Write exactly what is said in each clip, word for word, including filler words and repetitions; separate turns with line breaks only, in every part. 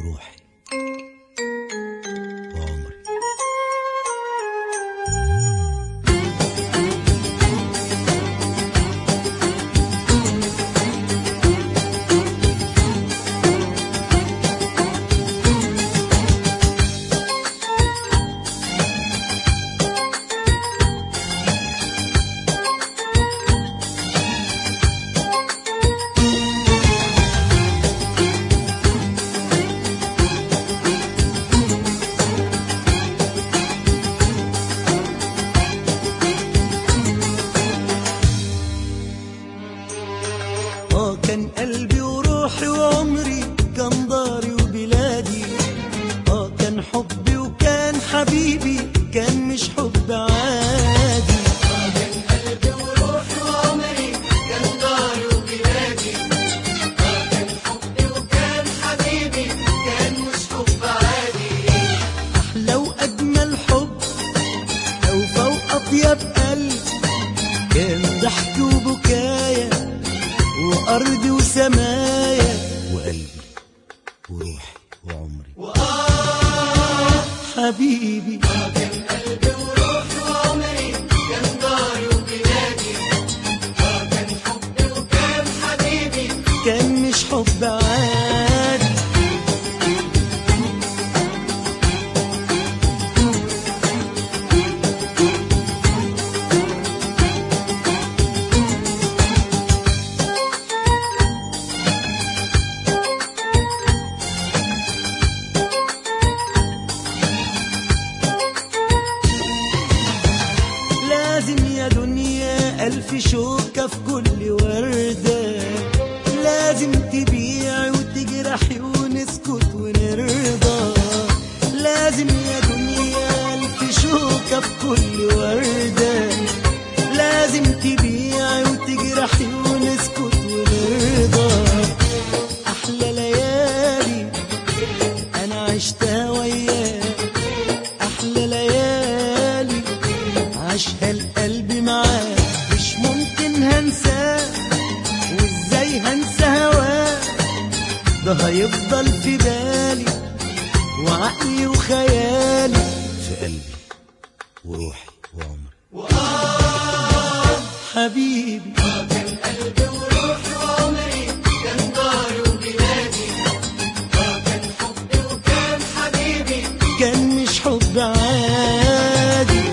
وروحي وعمري.
اه كان قلبي وروحي وعمري، كان داري وبلادي. اه كان حبي وكان حبيبي، كان مش حب عادي.
اه كان قلبي وروحي وعمري، كان داري وبلادي. اه كان حبي وكان حبيبي، كان مش حب عادي.
احلى واجمل حب اوفى واطيب قلب، كان ضحك وبكايا وأرضي وسمايا
وقلبي وروحي وعمري
وآه
حبيبي.
اه كان قلبي وروحي وعمري، كان داري وبلادي. اه كان حبي وكان حبيبي،
كان مش حب عادي. لازم يا دنيا ألف شوكة في كل وردة، لازم تبيعي وتجرحي ونسكت ونرضى. لازم يا دنيا ألف شوكة في كل وردة، لازم تبيعي وتجرحي ونسكت ونرضى. أحلى ليالي أنا عشتها وياك، أحلى ليالي عاشها القلب معاك، مش ممكن هنساه وازاي هنسى هواك. ده هيفضل في بالي وعقلي وخيالي،
في قلبي وروحي وعمري
وآه
حبيبي.
اه كان قلبي وروحي وعمري، كان داري وبلادي. اه كان حبي وكان حبيبي،
كان مش حب عادي.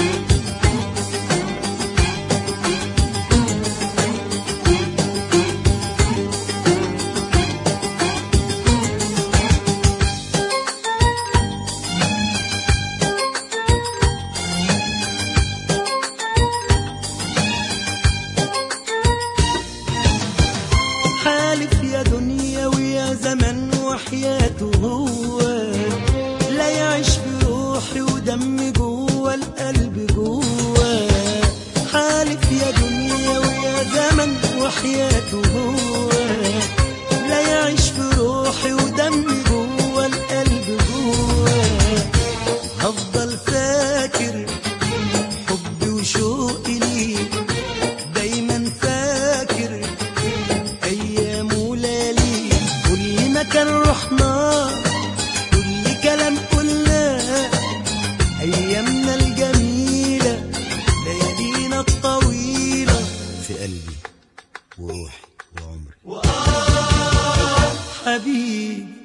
حالف يا دنيا ويا زمن وحياته هو، لا يعيش بروحي ودم جوه القلب جوه. حالف يا دنيا ويا زمن وحياته هو، لا يعيش بروحي ودم جوه القلب جوه. هفضل فاكر حبي وشوقي ليك، دايما فاكر أيام وليالي. كل مكان رحنا، كل كلام قلناه، أيامنا الجميلة، ليالينا الطويلة،
في قلبي وروحي وعمري
وآه
حبيبي.